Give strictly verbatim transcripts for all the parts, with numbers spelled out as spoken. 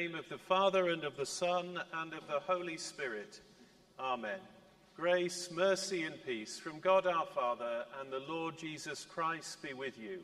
name of the Father, and of the Son, and of the Holy Spirit. Amen. Grace, mercy, and peace from God our Father and the Lord Jesus Christ be with you.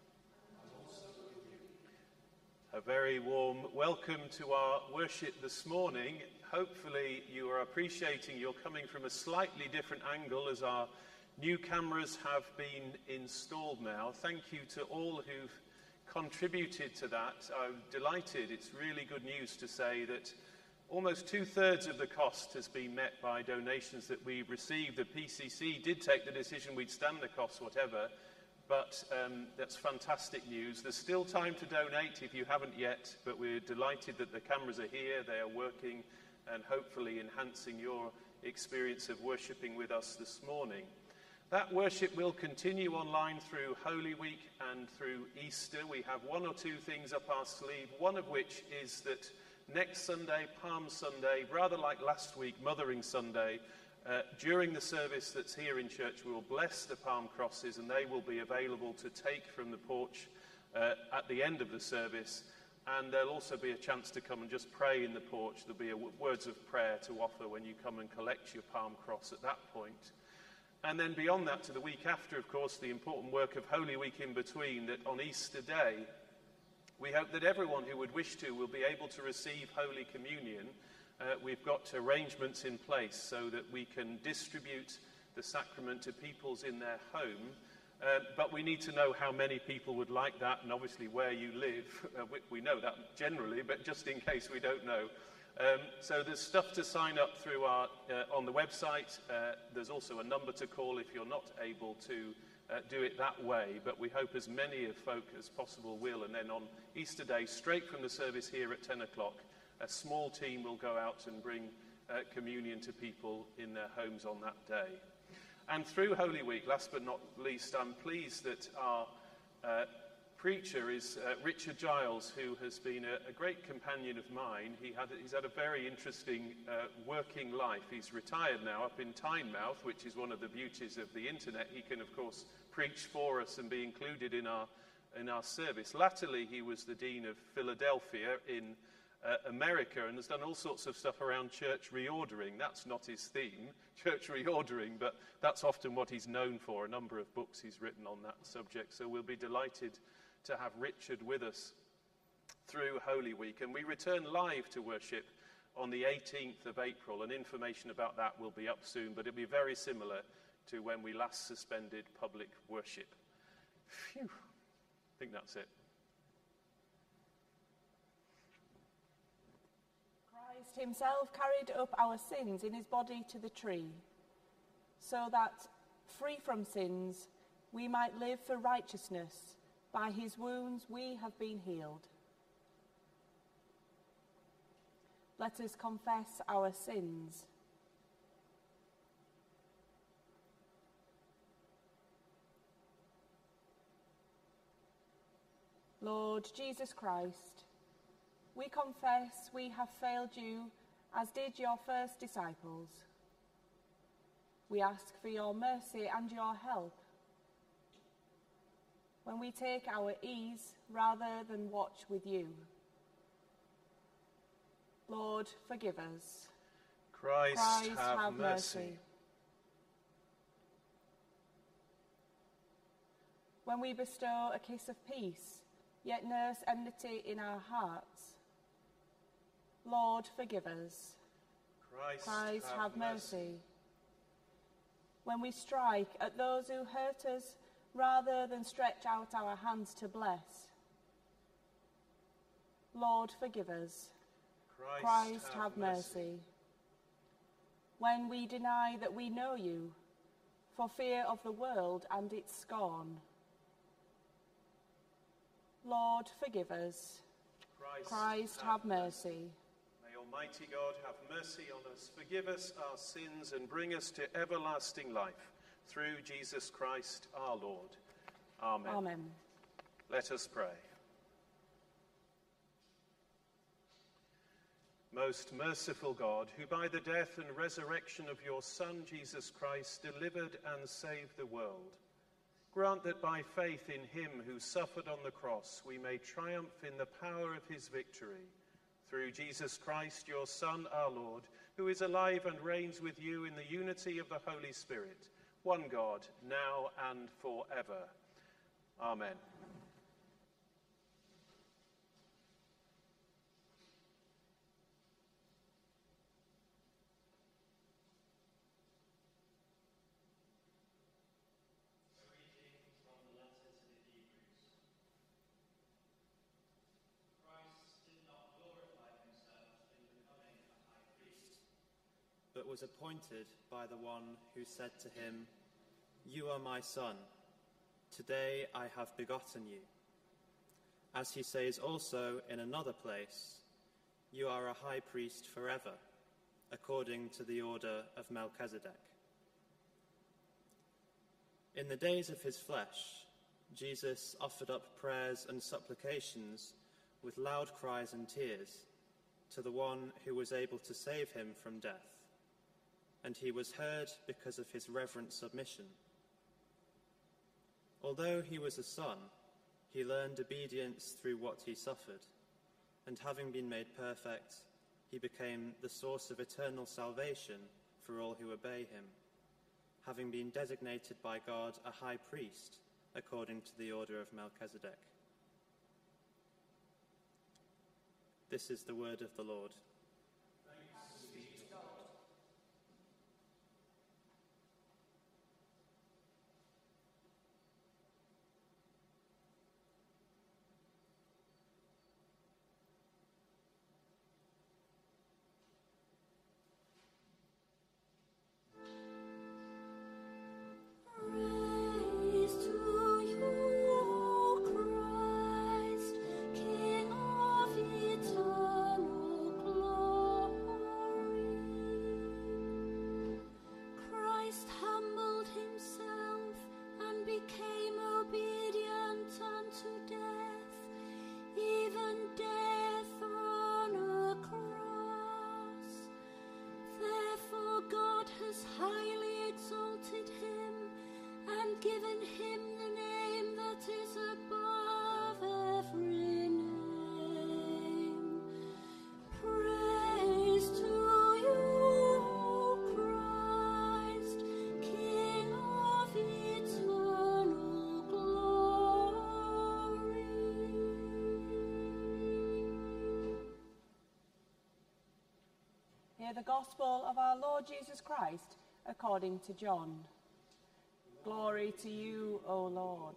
And also with you. A very warm welcome to our worship this morning. Hopefully you are appreciating you're coming from a slightly different angle as our new cameras have been installed now. Thank you to all who've contributed to that. I'm delighted. It's really good news to say that almost two-thirds of the cost has been met by donations that we received. The P C C did take the decision we'd stand the cost, whatever, but um, that's fantastic news. There's still time to donate if you haven't yet, but we're delighted that the cameras are here, they are working, and hopefully enhancing your experience of worshipping with us this morning. That worship will continue online through Holy Week and through Easter. We have one or two things up our sleeve, one of which is that next Sunday, Palm Sunday, rather like last week, Mothering Sunday, uh, during the service that's here in church, we will bless the palm crosses and they will be available to take from the porch uh, at the end of the service. And there'll also be a chance to come and just pray in the porch. There'll be a w- words of prayer to offer when you come and collect your palm cross at that point. And then beyond that, to the week after, of course, the important work of Holy Week in between, that on Easter Day, we hope that everyone who would wish to will be able to receive Holy Communion. Uh, we've got arrangements in place so that we can distribute the sacrament to peoples in their home. Uh, but we need to know how many people would like that, and obviously where you live. Uh, we, we know that generally, but just in case we don't know. Um, so there's stuff to sign up through our uh, on the website. Uh, there's also a number to call if you're not able to uh, do it that way, but we hope as many of folk as possible will. And then on Easter Day, straight from the service here at ten o'clock, a small team will go out and bring uh, communion to people in their homes on that day. And through Holy Week, last but not least, I'm pleased that our uh, preacher is uh, Richard Giles, who has been a, a great companion of mine. He had, he's had a very interesting uh, working life. He's retired now up in Tynemouth, which is one of the beauties of the internet. He can, of course, preach for us and be included in our, in our service. Latterly, he was the Dean of Philadelphia in uh, America and has done all sorts of stuff around church reordering. That's not his theme, church reordering, but that's often what he's known for. A number of books he's written on that subject. So we'll be delighted to have Richard with us through Holy Week. And we return live to worship on the eighteenth of April, and information about that will be up soon, but it'll be very similar to when we last suspended public worship. Phew, I think that's it. Christ himself carried up our sins in his body to the tree, so that, free from sins, we might live for righteousness. By his wounds we have been healed. Let us confess our sins. Lord Jesus Christ, we confess we have failed you as did your first disciples. We ask for your mercy and your help. When we take our ease rather than watch with you. Lord, forgive us. Christ, Christ have, have mercy. mercy. When we bestow a kiss of peace, yet nurse enmity in our hearts. Lord, forgive us. Christ, Christ have, have mercy. mercy. When we strike at those who hurt us, rather than stretch out our hands to bless. Lord, forgive us. Christ, Christ have, have mercy. mercy. When we deny that we know you, for fear of the world and its scorn. Lord, forgive us. Christ, Christ have, have mercy. May Almighty God have mercy on us, forgive us our sins, and bring us to everlasting life. Through Jesus Christ our Lord. Amen. Amen. Let us pray. Most merciful God, who by the death and resurrection of your Son, Jesus Christ, delivered and saved the world, grant that by faith in him who suffered on the cross, we may triumph in the power of his victory. through Jesus Christ, your Son, our Lord, who is alive and reigns with you in the unity of the Holy Spirit, one God, now and forever. Amen. But was appointed by the one who said to him, "You are my son, today I have begotten you." As he says also in another place, "You are a high priest forever, according to the order of Melchizedek." In the days of his flesh, Jesus offered up prayers and supplications with loud cries and tears to the one who was able to save him from death. And he was heard because of his reverent submission. Although he was a son, he learned obedience through what he suffered, and having been made perfect, he became the source of eternal salvation for all who obey him, having been designated by God a high priest according to the order of Melchizedek. This is the word of the Lord. Hear the gospel of our Lord Jesus Christ according to John. Glory to you, O Lord.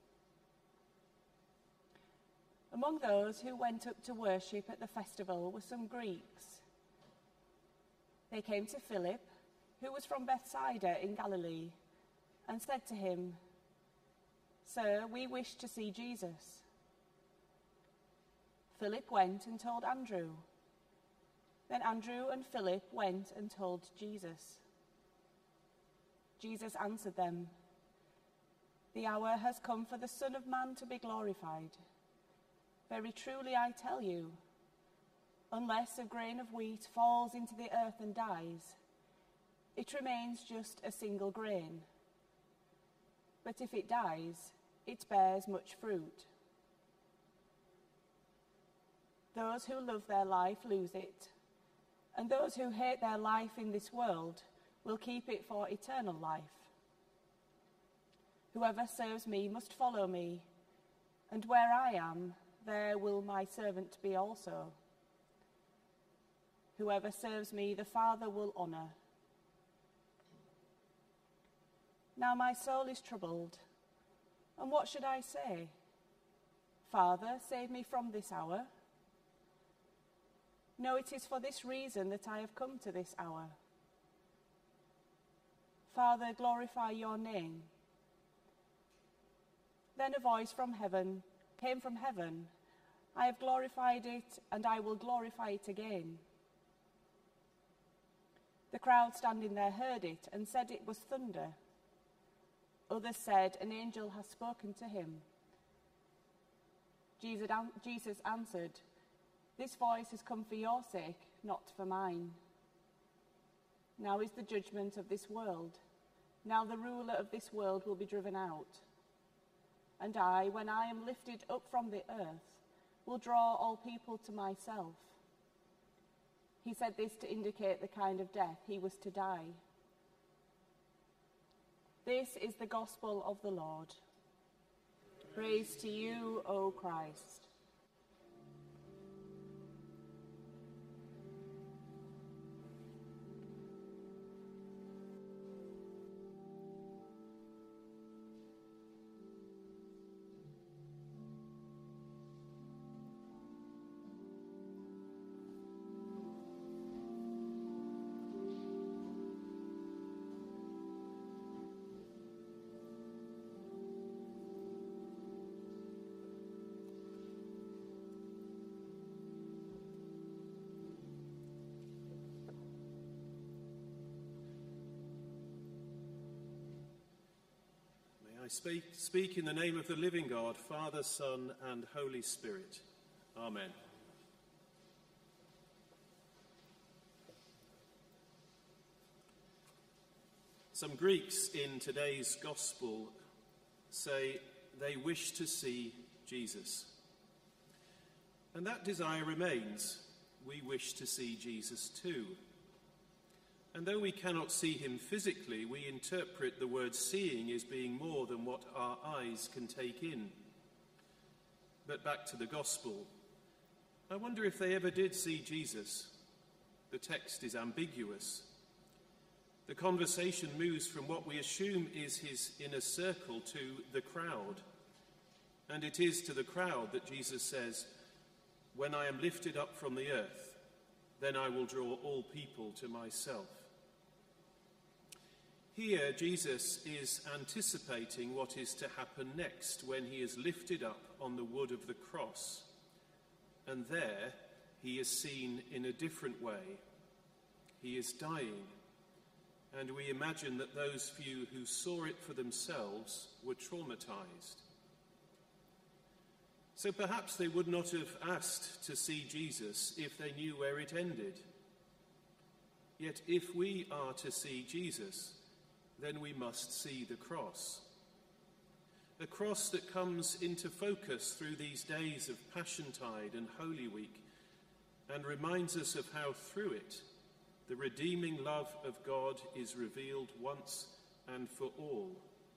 Among those who went up to worship at the festival were some Greeks. They came to Philip, who was from Bethsaida in Galilee, and said to him, "Sir, we wish to see Jesus." Philip went and told Andrew. Then Andrew and Philip went and told Jesus. Jesus answered them, "The hour has come for the Son of Man to be glorified. Very truly I tell you, unless a grain of wheat falls into the earth and dies, it remains just a single grain. But if it dies, it bears much fruit. Those who love their life lose it, and those who hate their life in this world will keep it for eternal life. Whoever serves me must follow me, and where I am, there will my servant be also. Whoever serves me, the Father will honor. Now my soul is troubled, and what should I say? Father, save me from this hour. No, it is for this reason that I have come to this hour. Father, glorify your name." Then a voice from heaven came from heaven, "I have glorified it, and I will glorify it again." The crowd standing there heard it and said it was thunder. Others said, "An angel has spoken to him." Jesus answered, "This voice has come for your sake, not for mine. Now is the judgment of this world. Now the ruler of this world will be driven out. And I, when I am lifted up from the earth, will draw all people to myself." He said this to indicate the kind of death he was to die. This is the gospel of the Lord. Praise to you, O Christ. I speak, speak in the name of the living God, Father, Son, and Holy Spirit. Amen. Some Greeks in today's Gospel say they wish to see Jesus. And that desire remains. We wish to see Jesus too. And though we cannot see him physically, we interpret the word seeing as being more than what our eyes can take in. But back to the gospel. I wonder if they ever did see Jesus. The text is ambiguous. The conversation moves from what we assume is his inner circle to the crowd. And it is to the crowd that Jesus says, "When I am lifted up from the earth, then I will draw all people to myself." Here, Jesus is anticipating what is to happen next when he is lifted up on the wood of the cross. And there, he is seen in a different way. He is dying. And we imagine that those few who saw it for themselves were traumatized. So perhaps they would not have asked to see Jesus if they knew where it ended. Yet if we are to see Jesus, then we must see the cross. The cross that comes into focus through these days of Passiontide and Holy Week and reminds us of how through it the redeeming love of God is revealed once and for all.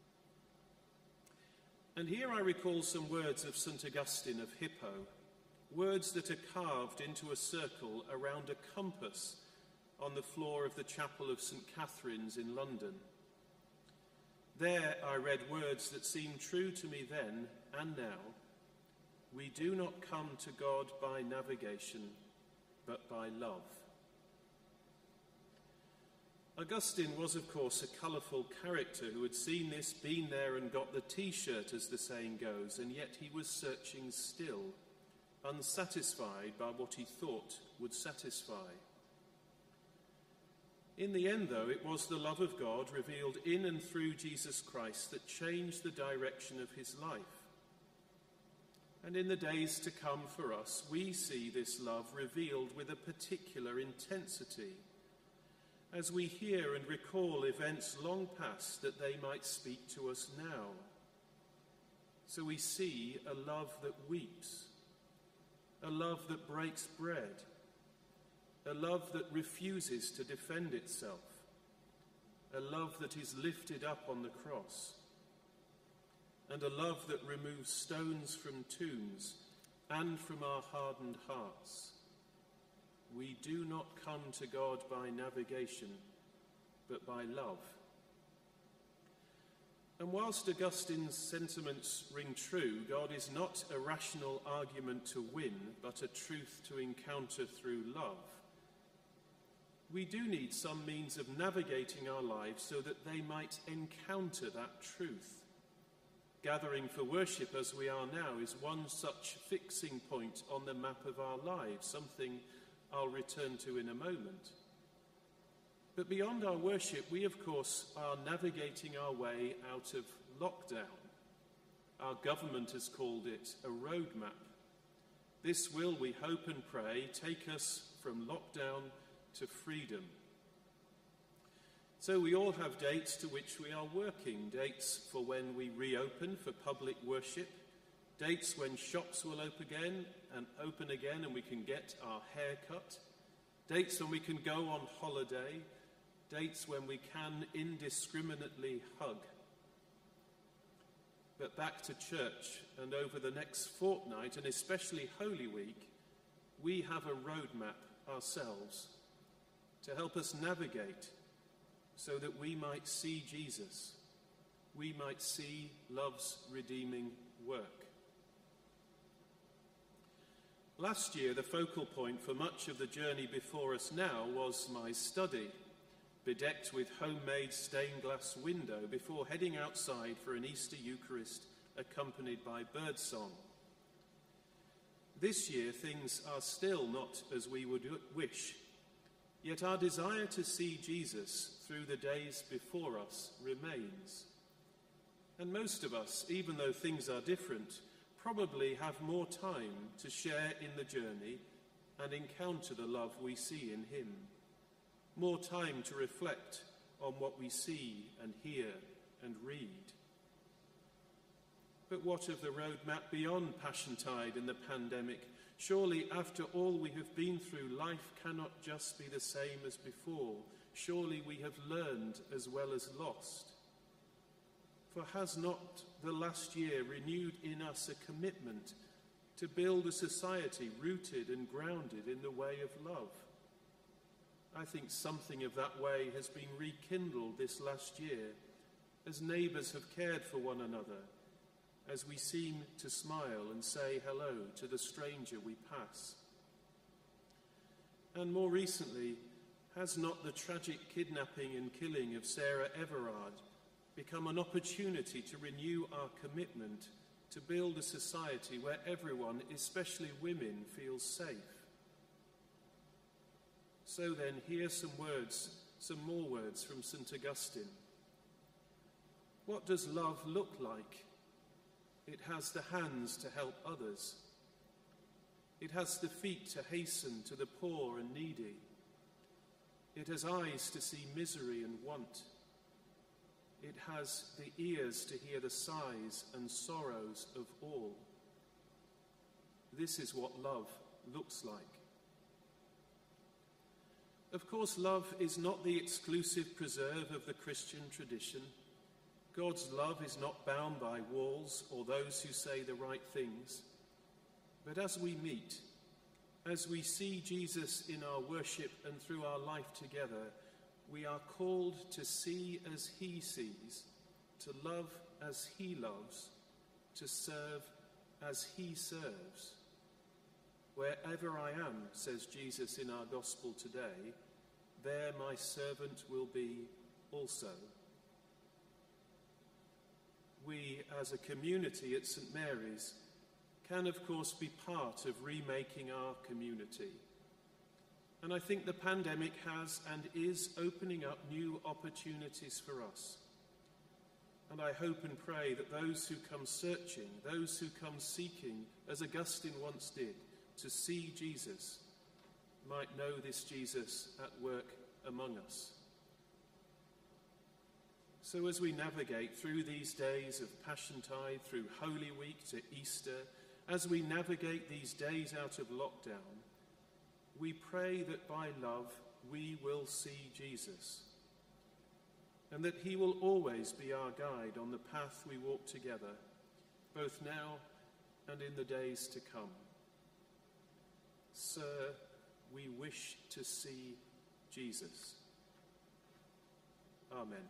And here I recall some words of Saint Augustine of Hippo, words that are carved into a circle around a compass on the floor of the chapel of Saint Catherine's in London. There I read words that seem true to me then and now. We do not come to God by navigation, but by love. Augustine was, of course, a colourful character who had seen this, been there and got the T-shirt, as the saying goes, and yet he was searching still, unsatisfied by what he thought would satisfy. In the end, though, it was the love of God revealed in and through Jesus Christ that changed the direction of his life. And in the days to come for us, we see this love revealed with a particular intensity, as we hear and recall events long past that they might speak to us now. So we see a love that weeps, a love that breaks bread, a love that refuses to defend itself, a love that is lifted up on the cross, and a love that removes stones from tombs and from our hardened hearts. We do not come to God by navigation, but by love. And whilst Augustine's sentiments ring true, God is not a rational argument to win, but a truth to encounter through love. We do need some means of navigating our lives so that they might encounter that truth. Gathering for worship as we are now is one such fixing point on the map of our lives, something I'll return to in a moment. But beyond our worship, we of course are navigating our way out of lockdown. Our government has called it a roadmap. This will, we hope and pray, take us from lockdown to freedom. So we all have dates to which we are working, dates for when we reopen for public worship, dates when shops will open again and open again and we can get our hair cut, dates when we can go on holiday, dates when we can indiscriminately hug. But back to church, and over the next fortnight, and especially Holy Week, we have a roadmap ourselves to help us navigate so that we might see Jesus, we might see love's redeeming work. Last year, the focal point for much of the journey before us now was my study, bedecked with homemade stained glass window before heading outside for an Easter Eucharist accompanied by birdsong. This year, things are still not as we would wish, yet our desire to see Jesus through the days before us remains. And most of us, even though things are different, probably have more time to share in the journey and encounter the love we see in him. More time to reflect on what we see and hear and read. But what of the roadmap beyond Passiontide and the pandemic? Surely after all we have been through, life cannot just be the same as before. Surely we have learned as well as lost. For has not the last year renewed in us a commitment to build a society rooted and grounded in the way of love? I think something of that way has been rekindled this last year as neighbours have cared for one another, as we seem to smile and say hello to the stranger we pass. And more recently, has not the tragic kidnapping and killing of Sarah Everard become an opportunity to renew our commitment to build a society where everyone, especially women, feels safe? So then, hear some words, some more words from Saint Augustine. What does love look like? It has the hands to help others. It has the feet to hasten to the poor and needy. It has eyes to see misery and want. It has the ears to hear the sighs and sorrows of all. This is what love looks like. Of course, love is not the exclusive preserve of the Christian tradition. God's love is not bound by walls or those who say the right things. But as we meet, as we see Jesus in our worship and through our life together, we are called to see as he sees, to love as he loves, to serve as he serves. Wherever I am, says Jesus in our gospel today, there my servant will be also. We, as a community at St Mary's, can of course be part of remaking our community. And I think the pandemic has and is opening up new opportunities for us. And I hope and pray that those who come searching, those who come seeking, as Augustine once did, to see Jesus, might know this Jesus at work among us. So as we navigate through these days of Passiontide, through Holy Week to Easter, as we navigate these days out of lockdown, we pray that by love we will see Jesus, and that he will always be our guide on the path we walk together, both now and in the days to come. Sir, we wish to see Jesus. Amen.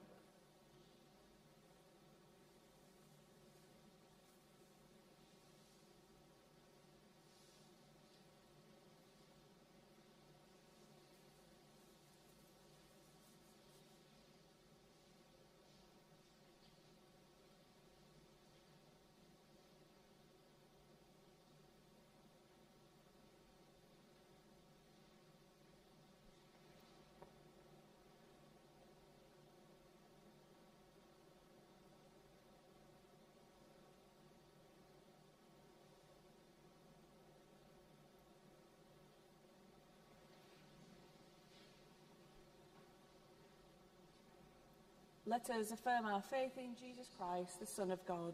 Let us affirm our faith in Jesus Christ, the Son of God.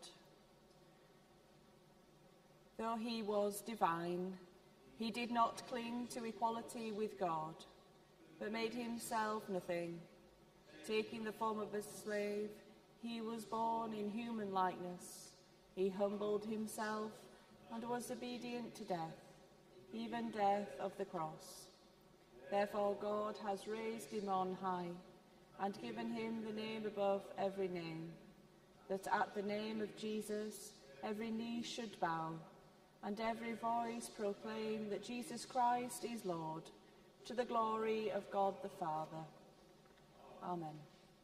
Though he was divine, he did not cling to equality with God, but made himself nothing. Taking the form of a slave, he was born in human likeness. He humbled himself and was obedient to death, even death of the cross. Therefore God has raised him on high and given him the name above every name, that at the name of Jesus every knee should bow, and every voice proclaim that Jesus Christ is Lord, to the glory of God the Father. Amen.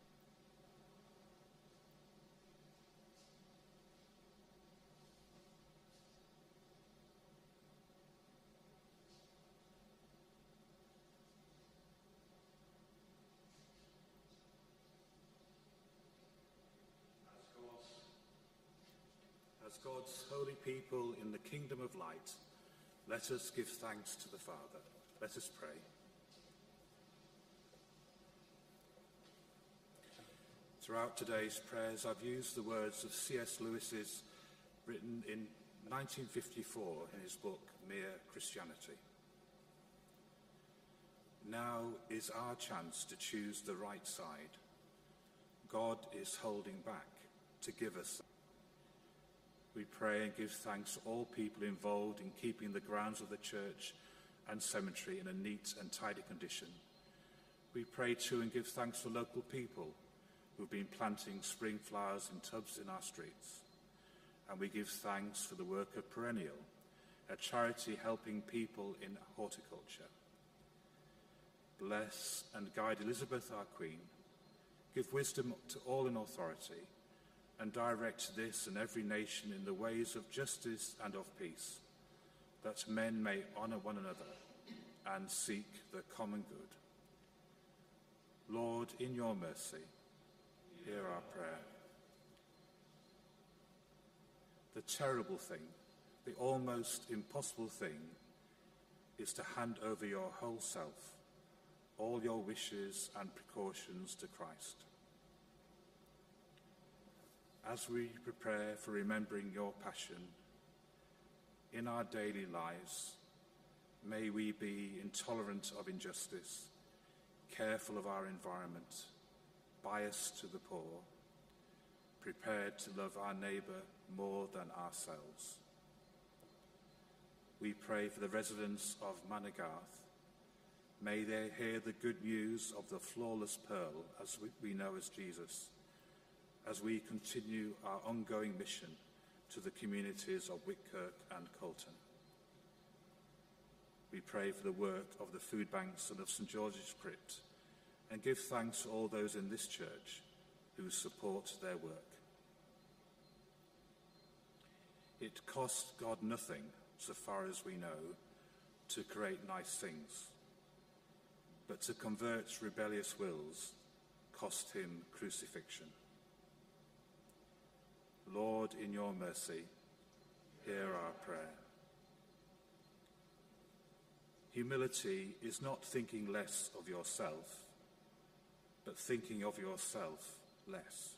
As God's holy people in the kingdom of light, let us give thanks to the Father. Let us pray. Throughout today's prayers, I've used the words of C S Lewis's, written in nineteen fifty-four in his book, Mere Christianity. Now is our chance to choose the right side. God is holding back to give us. We pray and give thanks to all people involved in keeping the grounds of the church and cemetery in a neat and tidy condition. We pray too and give thanks to local people who've been planting spring flowers in tubs in our streets. And we give thanks for the work of Perennial, a charity helping people in horticulture. Bless and guide Elizabeth, our Queen. Give wisdom to all in authority, and direct this and every nation in the ways of justice and of peace, that men may honour one another and seek the common good. Lord, in your mercy, hear our prayer. The terrible thing, the almost impossible thing, is to hand over your whole self, all your wishes and precautions to Christ. As we prepare for remembering your passion in our daily lives, may we be intolerant of injustice, careful of our environment, biased to the poor, prepared to love our neighbour more than ourselves. We pray for the residents of Manor-Garth. May they hear the good news of the flawless pearl, as we know as Jesus, as we continue our ongoing mission to the communities of Whitkirk and Colton. We pray for the work of the food banks and of St George's Crypt, and give thanks to all those in this church who support their work. It cost God nothing, so far as we know, to create nice things, but to convert rebellious wills cost him crucifixion. Lord, in your mercy, hear our prayer. Humility is not thinking less of yourself, but thinking of yourself less.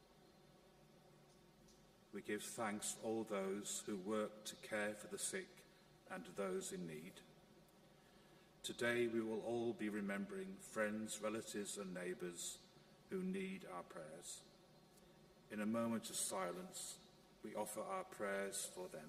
We give thanks to all those who work to care for the sick and those in need. Today we will all be remembering friends, relatives and neighbours who need our prayers. In a moment of silence, we offer our prayers for them.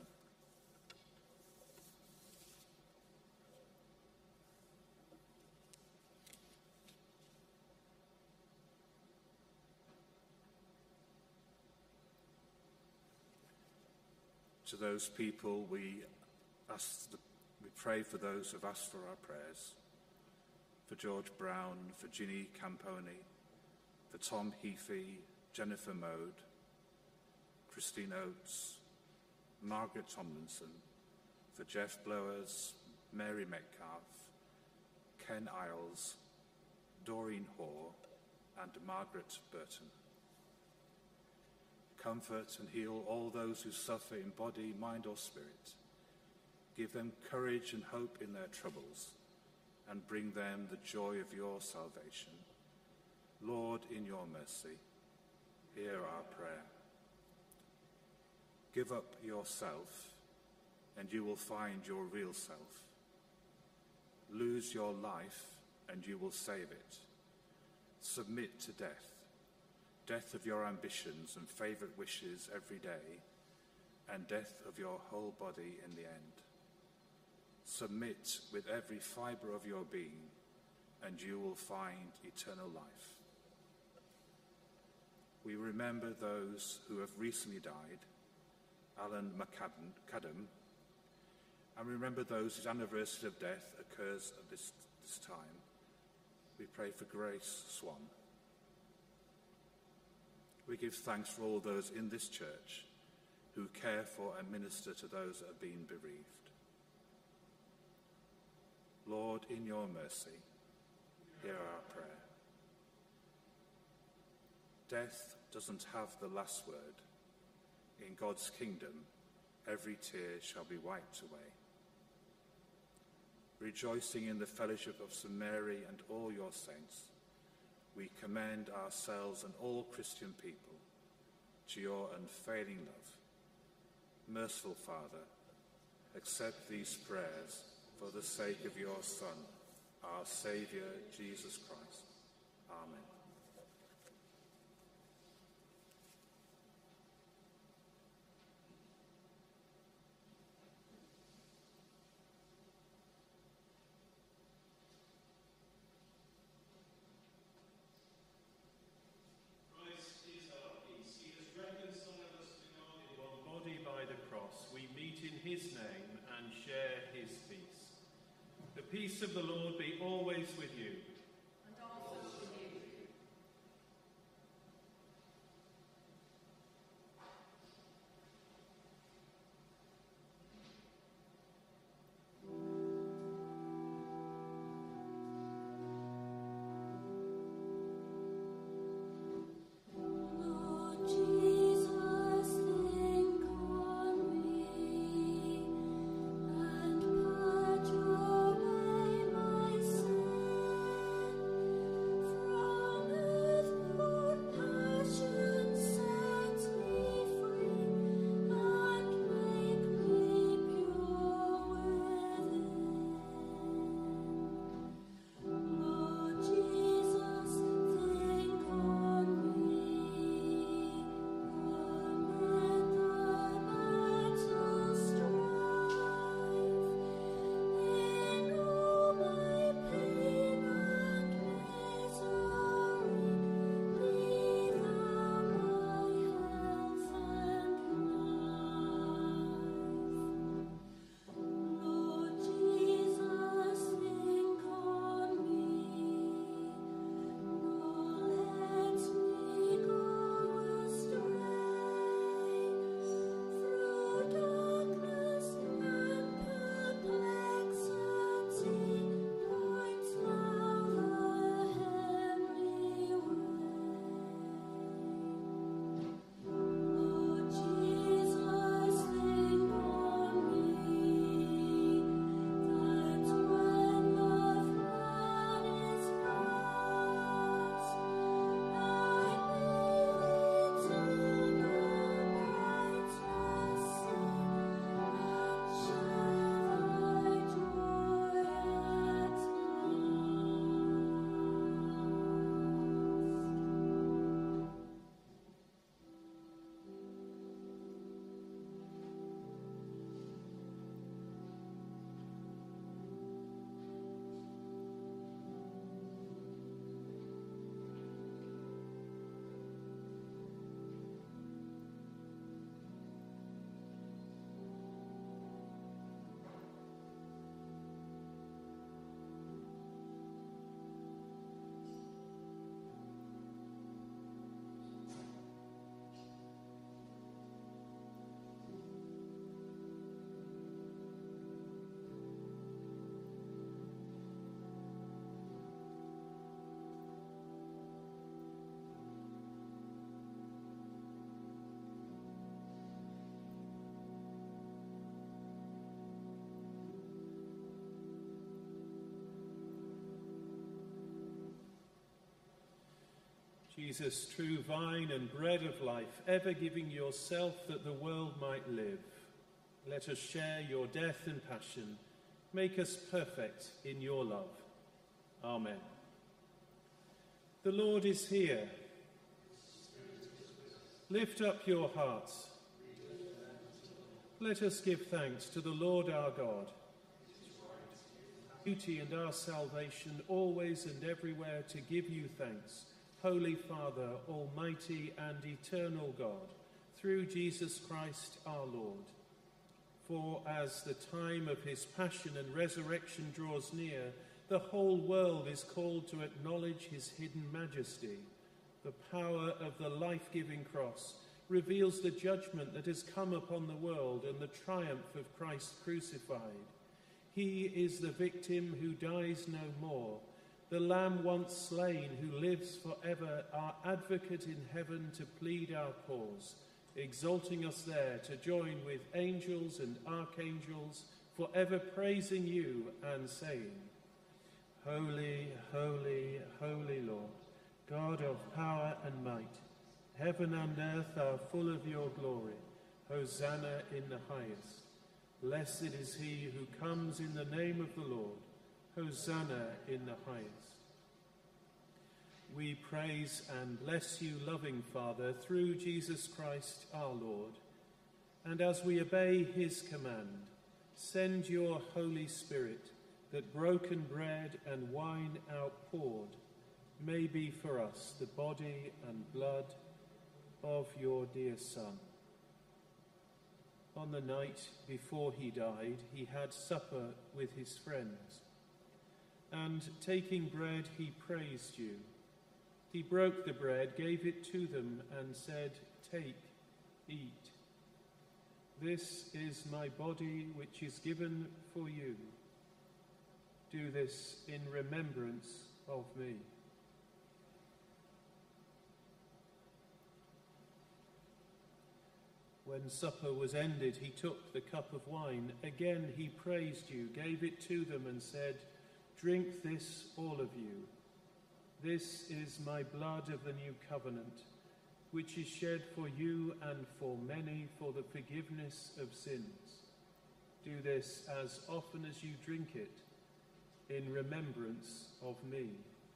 To those people, we ask, the, we pray for those who've asked for our prayers. For George Brown, for Ginny Camponi, for Tom Heafy, Jennifer Mode, Christine Oates, Margaret Tomlinson, for Jeff Blowers, Mary Metcalfe, Ken Isles, Doreen Hoare, and Margaret Burton. Comfort and heal all those who suffer in body, mind or spirit. Give them courage and hope in their troubles, and bring them the joy of your salvation. Lord, in your mercy, hear our prayer. Give up yourself, and you will find your real self. Lose your life, and you will save it. Submit to death, death of your ambitions and favourite wishes every day, and death of your whole body in the end. Submit with every fibre of your being, and you will find eternal life. We remember those who have recently died, Alan McAdam, and remember those whose anniversary of death occurs at this, this time. We pray for Grace Swan. We give thanks for all those in this church who care for and minister to those that have been bereaved. Lord, in your mercy, hear our prayer. Death doesn't have the last word. In God's kingdom, every tear shall be wiped away. Rejoicing in the fellowship of Saint Mary and all your saints, we commend ourselves and all Christian people to your unfailing love. Merciful Father, accept these prayers for the sake of your Son, our Saviour, Jesus Christ. Amen. His name and share his peace. The peace of the Lord be always with you. And also with you. Jesus, true vine and bread of life, ever giving yourself that the world might live, let us share your death and passion. Make us perfect in your love. Amen. The Lord is here. Lift up your hearts. Let us give thanks to the Lord our God. Beauty and our salvation, always and everywhere to give you thanks, Holy Father, almighty and eternal God, through Jesus Christ our Lord. For as the time of his passion and resurrection draws near, the whole world is called to acknowledge his hidden majesty. The power of the life-giving cross reveals the judgment that has come upon the world and the triumph of Christ crucified. He is the victim who dies no more, the Lamb once slain who lives forever, our advocate in heaven to plead our cause, exalting us there to join with angels and archangels, forever praising you and saying, Holy, holy, holy Lord, God of power and might, heaven and earth are full of your glory. Hosanna in the highest. Blessed is he who comes in the name of the Lord. Hosanna in the highest. We praise and bless you, loving Father, through Jesus Christ our Lord. And as we obey his command, send your Holy Spirit, that broken bread and wine outpoured may be for us the body and blood of your dear Son. On the night before he died, he had supper with his friends. And taking bread, he praised you. He broke the bread, gave it to them, and said, Take, eat. This is my body, which is given for you. Do this in remembrance of me. When supper was ended, he took the cup of wine. Again he praised you, gave it to them, and said, Drink this, all of you. This is my blood of the new covenant, which is shed for you and for many for the forgiveness of sins. Do this as often as you drink it, in remembrance of me.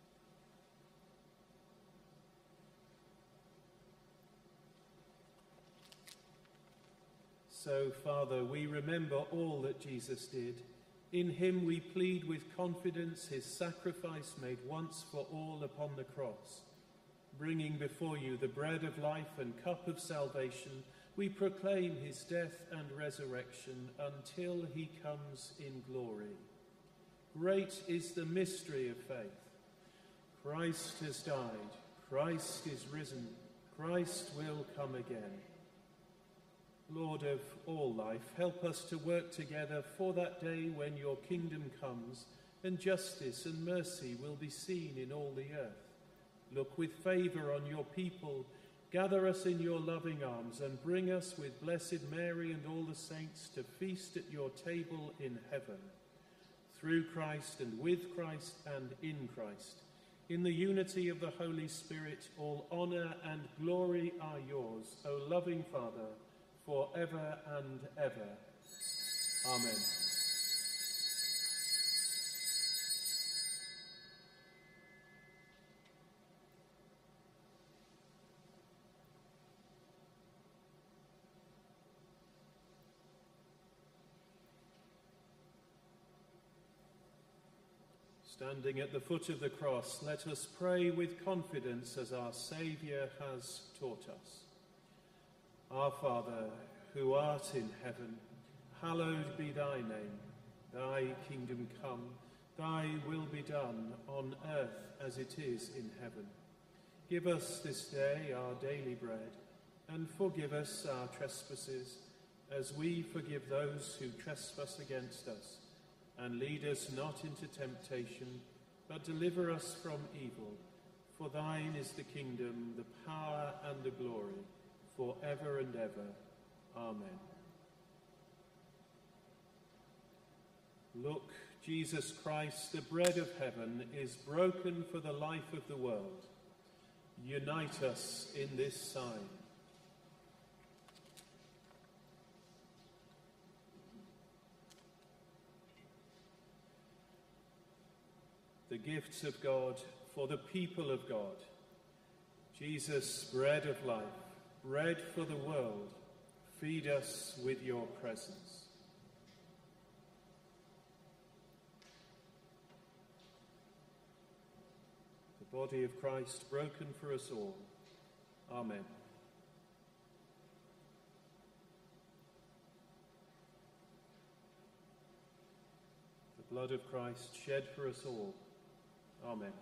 So, Father, we remember all that Jesus did. In him we plead with confidence his sacrifice made once for all upon the cross. Bringing before you the bread of life and cup of salvation, we proclaim his death and resurrection until he comes in glory. Great is the mystery of faith. Christ has died. Christ is risen. Christ will come again. Lord of all life, help us to work together for that day when your kingdom comes and justice and mercy will be seen in all the earth. Look with favour on your people, gather us in your loving arms, and bring us with Blessed Mary and all the saints to feast at your table in heaven. Through Christ and with Christ and in Christ, in the unity of the Holy Spirit, all honour and glory are yours, O loving Father, forever and ever. Amen. Standing at the foot of the cross, let us pray with confidence as our Saviour has taught us. Our Father, who art in heaven, hallowed be thy name. Thy kingdom come, thy will be done on earth as it is in heaven. Give us this day our daily bread, and forgive us our trespasses, as we forgive those who trespass against us. And lead us not into temptation, but deliver us from evil. For thine is the kingdom, the power, and the glory, forever and ever. Amen. Look, Jesus Christ, the bread of heaven, is broken for the life of the world. Unite us in this sign. the gifts of God for the people of God. Jesus, bread of life, bread for the world, feed us with your presence. The body of Christ broken for us all. Amen. The blood of Christ shed for us all. Amen.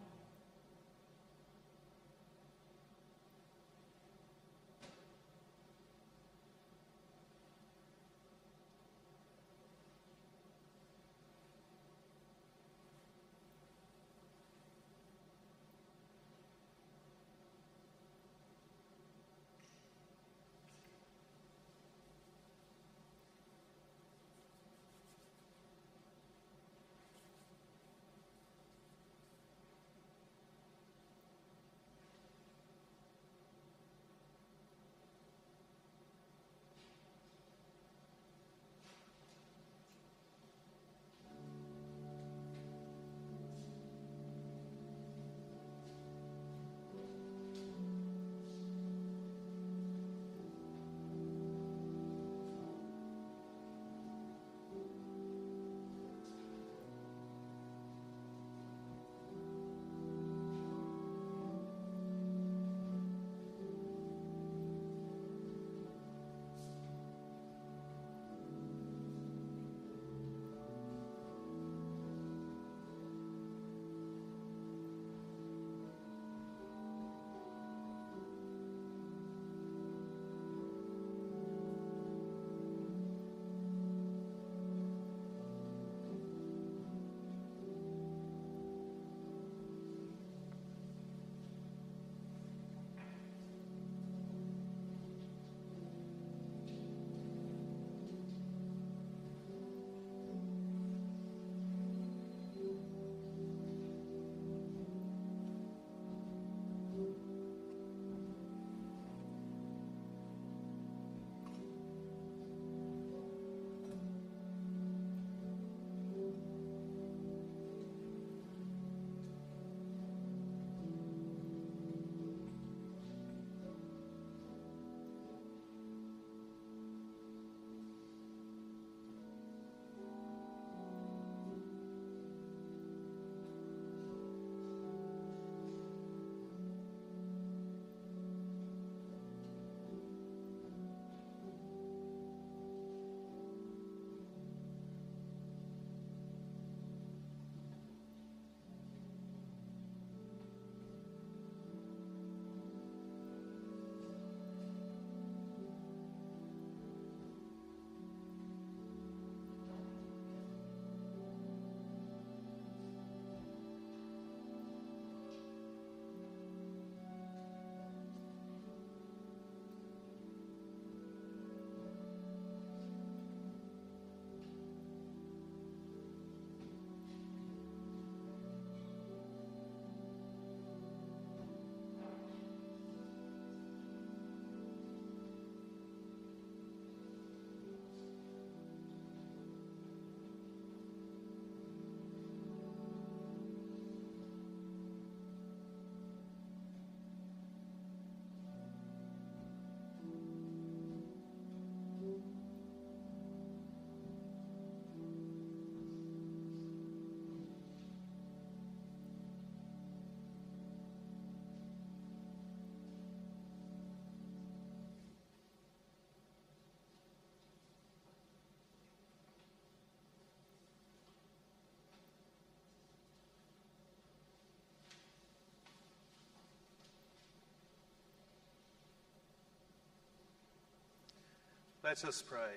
Let us pray.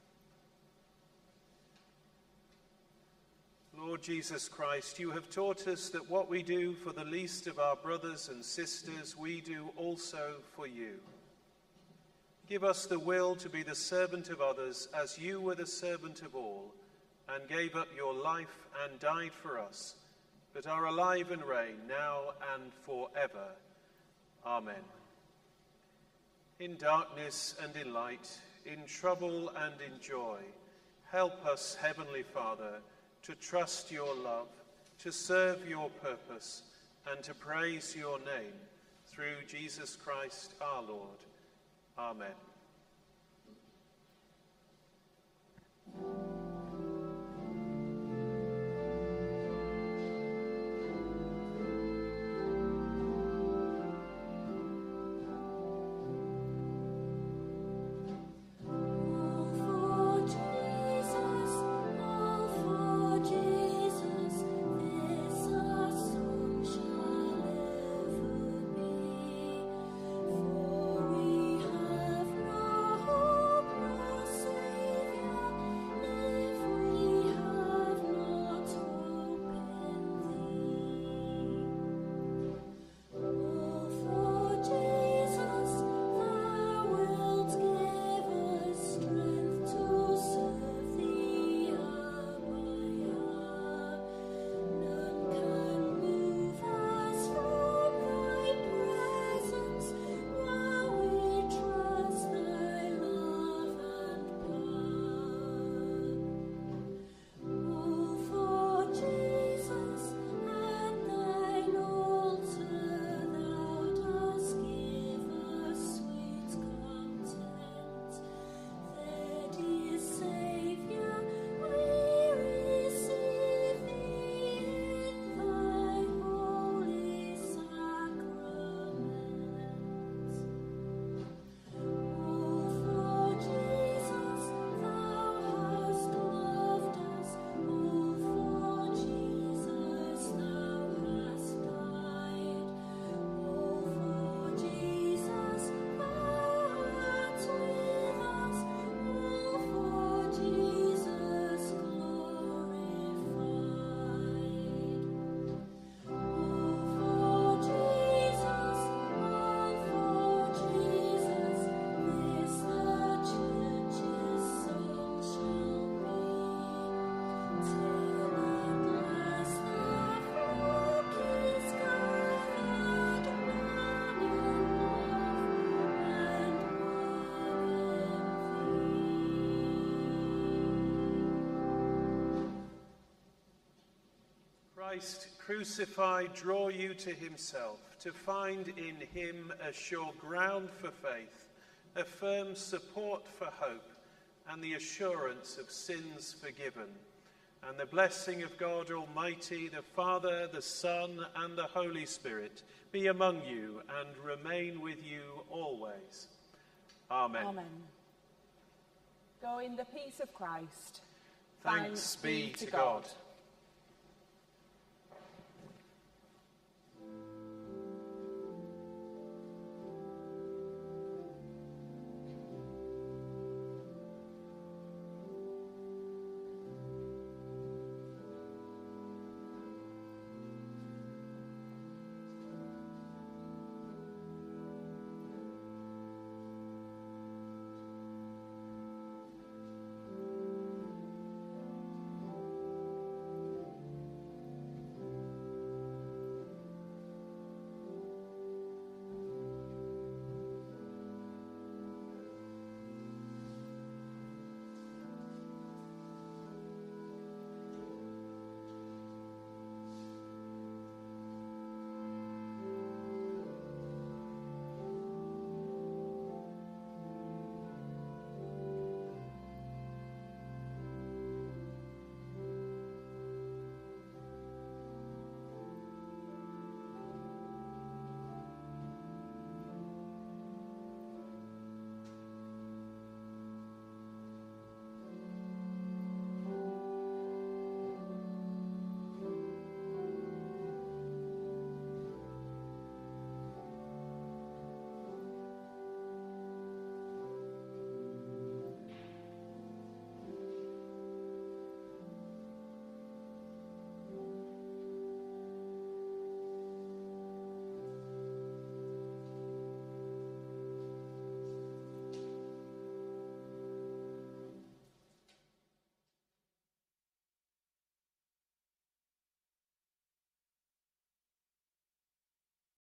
Lord Jesus Christ, you have taught us that what we do for the least of our brothers and sisters, we do also for you. Give us the will to be the servant of others as you were the servant of all, and gave up your life and died for us, but are alive and reign now and forever. Amen. In darkness and in light, in trouble and in joy, help us, Heavenly Father, to trust your love, to serve your purpose and to praise your name, through Jesus Christ our Lord. Amen. Christ crucified draw you to himself, to find in him a sure ground for faith, a firm support for hope, and the assurance of sins forgiven. And the blessing of God Almighty, the Father, the Son, and the Holy Spirit be among you and remain with you always. Amen. Amen. Go in the peace of Christ. Thanks be to God.